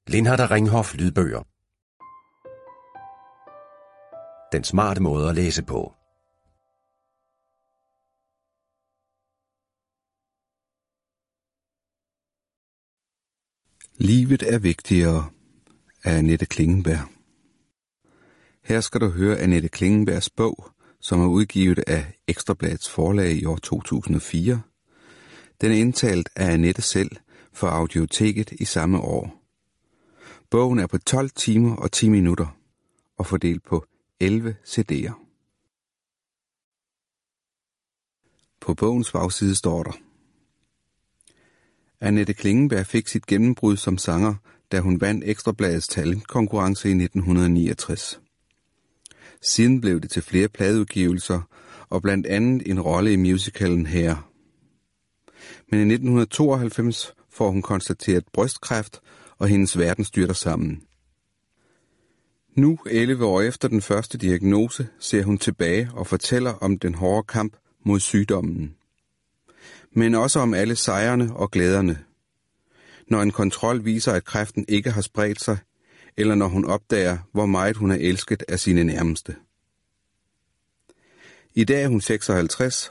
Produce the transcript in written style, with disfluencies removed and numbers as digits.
Lindhardt Ringhof lydbøger. Den smarte måde at læse på. Livet er vigtigere af Annette Klingenberg. Her skal du høre Annette Klingenbergs bog, som er udgivet af Ekstra Bladets forlag i år 2004. Den er indtalt af Annette selv for Audioteket i samme år. Bogen er på 12 timer og 10 minutter og fordelt på 11 CD'er. På bogens bagside står der: Annette Klingenberg fik sit gennembrud som sanger, da hun vandt Ekstra Bladets talentkonkurrence i 1969. Siden blev det til flere pladeudgivelser og blandt andet en rolle i musicalen Hair. Men i 1992 får hun konstateret brystkræft, og hendes verden styrter sammen. Nu, 11 år efter den første diagnose, ser hun tilbage og fortæller om den hårde kamp mod sygdommen. Men også om alle sejrene og glæderne. Når en kontrol viser, at kræften ikke har spredt sig, eller når hun opdager, hvor meget hun er elsket af sine nærmeste. I dag er hun 56